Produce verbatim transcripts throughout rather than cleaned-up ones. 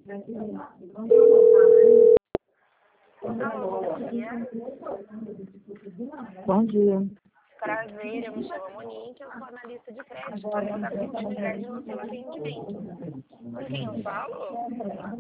Alô, bom dia. Bom dia. Prazer, eu me chamo Monique, eu sou analista de crédito. Eu vou dar continuidade no seu atendimento. Com quem eu falo?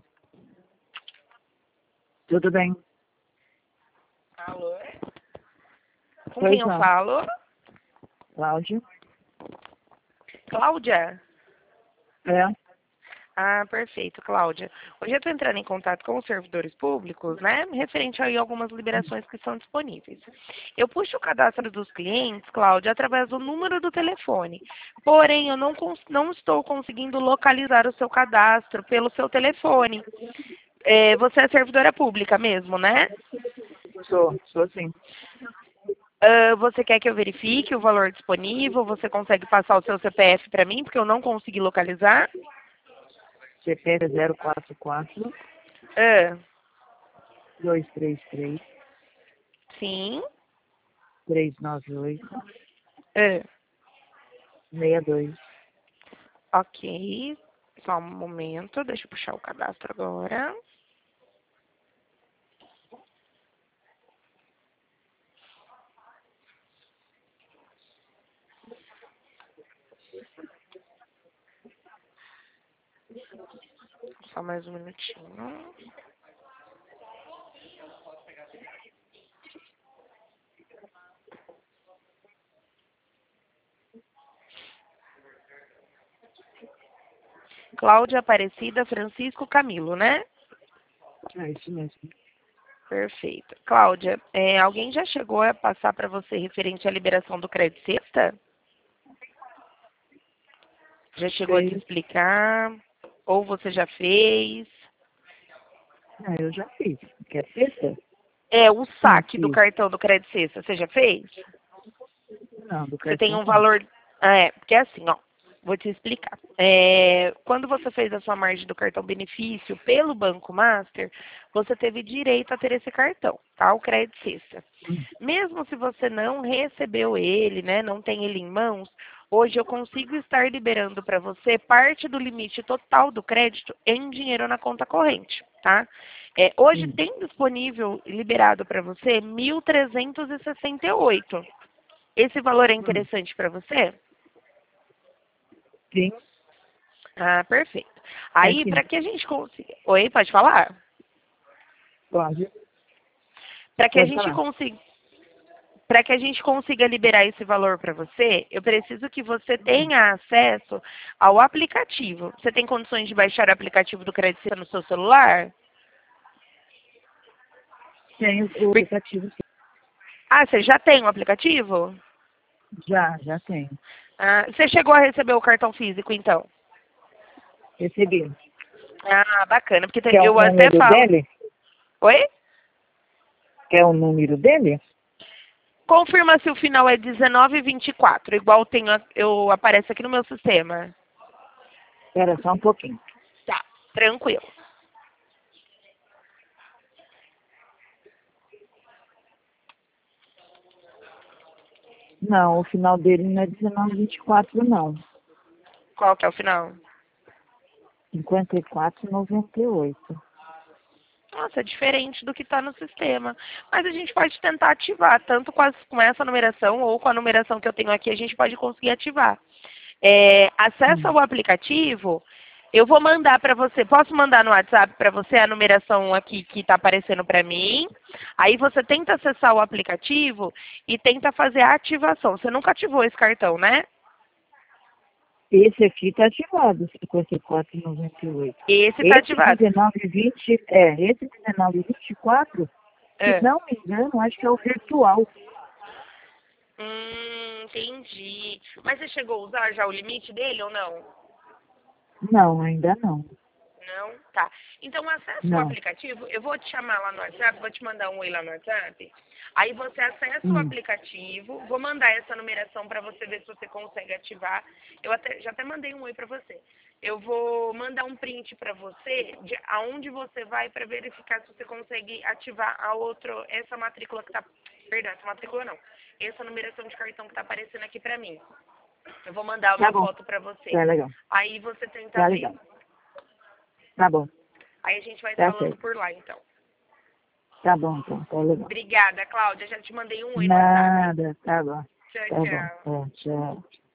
Tudo bem? Alô? Com Pois quem eu não. falo? Cláudia? Cláudia? É. Ah, perfeito, Cláudia. Hoje eu estou entrando em contato com os servidores públicos, né, referente aí a algumas liberações que são disponíveis. Eu puxo o cadastro dos clientes, Cláudia, através do número do telefone. Porém, eu não, cons- não estou conseguindo localizar o seu cadastro pelo seu telefone. É, você é servidora pública mesmo, né? Sou, sou sim. Ah, você quer que eu verifique o valor disponível? Você consegue passar o seu C P F para mim, porque eu não consegui localizar? C P F zero quatro quatro, Ah, dois três três, sim. três nove oito, Ah, seis dois. ok. Só um momento, deixa eu puxar o cadastro agora. Só mais um minutinho. Cláudia Aparecida Francisco Camilo, né? É isso mesmo. Perfeito. Cláudia, é, alguém já chegou a passar para você referente à liberação do crédito sexta? Já chegou a te Fez. explicar? Ou você já fez? Ah, eu já fiz. Quer sexta? É, o Sim, saque do fiz. cartão do crédito sexta, você já fez? Não, do Você tem cartão um não. valor... Ah, é, porque é assim, ó. Vou te explicar. É, quando você fez a sua margem do cartão benefício pelo Banco Master, você teve direito a ter esse cartão, tá? O crédito sexta. Hum. Mesmo se você não recebeu ele, né, não tem ele em mãos, hoje eu consigo estar liberando para você parte do limite total do crédito em dinheiro na conta corrente, tá? É, hoje Sim, tem disponível liberado para você mil trezentos e sessenta e oito. Esse valor é hum. interessante para você? Sim, Ah, perfeito. é Aí, sim. para que a gente consiga... Oi, pode falar? Pode. Para que a Pode gente falar. consiga... Para que a gente consiga liberar esse valor para você, eu preciso que você tenha acesso ao aplicativo. Você tem condições de baixar o aplicativo do Crédito Sexta no seu celular? Tenho o Por- aplicativo, sim. Ah, você já tem o aplicativo? Já, já tenho. Ah, você chegou a receber o cartão físico, então? Recebi. Ah, bacana, porque te- Quer o eu até número falo... dele? Oi? Quer o número dele? Confirma se o final é dezenove vinte e quatro, igual tem, a- eu aparece aqui no meu sistema. Espera só um pouquinho. Tá, tranquilo. Não, o final dele não é dezenove vinte e quatro, não. Qual que é o final? cinquenta e quatro noventa e oito. Nossa, é diferente do que está no sistema. Mas a gente pode tentar ativar, tanto com, as- com essa numeração ou com a numeração que eu tenho aqui, a gente pode conseguir ativar. É, acessa Hum. o aplicativo, eu vou mandar para você, posso mandar no WhatsApp para você a numeração aqui que está aparecendo para mim. Aí você tenta acessar o aplicativo e tenta fazer a ativação. Você nunca ativou esse cartão, né? Esse aqui está ativado, cinquenta e quatro noventa e oito. Esse está Esse ativado. dezenove vinte, é, esse dezenove vinte e quatro, se É. não me engano, acho que é o virtual. Hum, entendi. Mas você chegou a usar já o limite dele ou não? Não, ainda não. Não? Tá. Então acessa o Não. aplicativo, eu vou te chamar lá no WhatsApp, vou te mandar um oi lá no WhatsApp. Aí você acessa o Hum. aplicativo, vou mandar essa numeração para você ver se você consegue ativar. Eu até, já até mandei um oi para você. Eu vou mandar um print para você de aonde você vai para verificar se você consegue ativar a outro, essa matrícula que tá, perdão, essa matrícula não. Essa numeração de cartão que tá aparecendo aqui para mim. Eu vou mandar Tá uma bom. foto para você. Tá legal. Aí você tenta Tá ver. legal. Tá bom. Aí a gente vai Tá falando certo. por lá, então. Tá bom, então. Tá legal. Obrigada, Cláudia. Já te mandei um oi no WhatsApp. Nada. Tá bom. Tchau, Tá bom. tchau. Tá, tchau.